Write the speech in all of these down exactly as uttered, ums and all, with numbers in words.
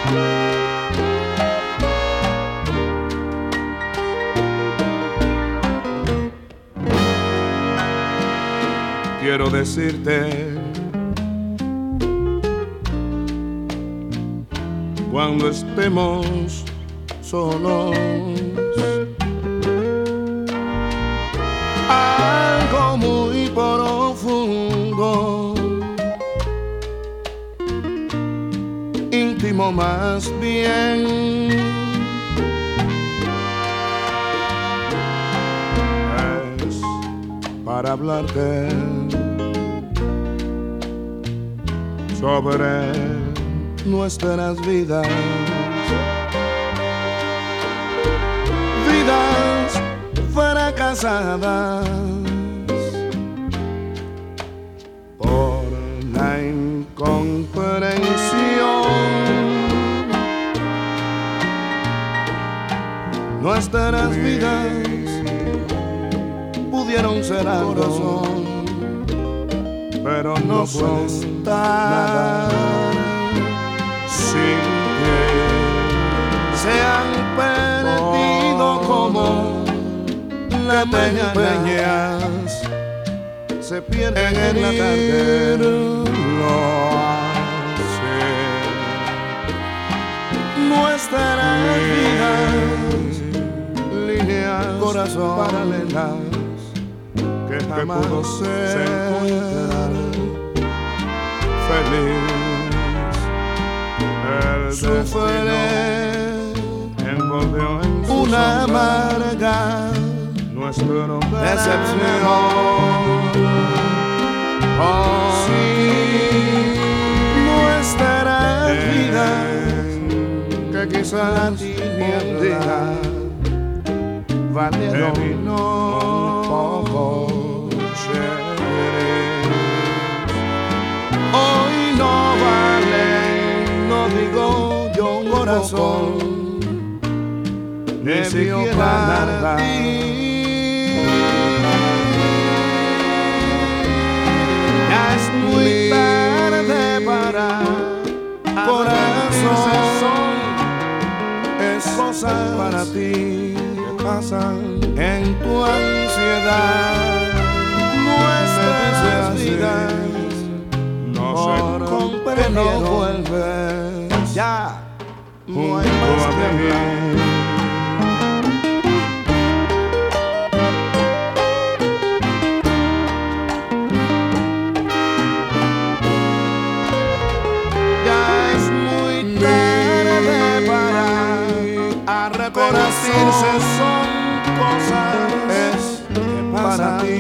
Quiero decirte, cuando estemos solos, algo muy profundo, íntimo más bien, es para hablarte sobre nuestras vidas, vidas fracasadas por la incomprensión. Nuestras vidas pudieron ser algo, pero no, no son nada sin que se han perdido oh, como la mañana se pierde en, en la tarde. Lo hace. Nuestras vidas, líneas, corazón, paralelas que jamás pudo ser, se encuentran feliz. El sufre envolvió en una amarga nuestra decepción. Oh, sí, nuestras vidas que quizás un día valieron un poco. Hoy no vale, no digo yo un corazón, ni siquiera nada. Ya es muy tarde para corazón, es cosa para ti que pasan en tu ansiedad. Nuestras vidas no se comprenden, no vuelves, ya no hay más que hablar. Ya es muy tarde para arrepentirse, son cosas es para ti.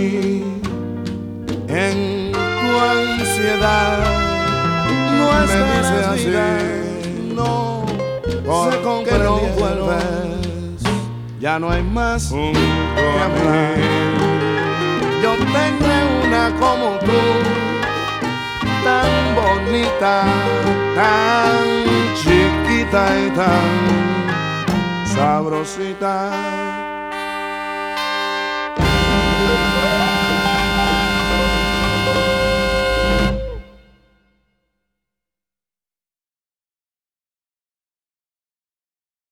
En tu ansiedad, nuestras vidas no se comprenden, no vuelves, ya no hay más que hablar. Yo tendré una como tú, tan bonita, tan chiquita y tan sabrosita.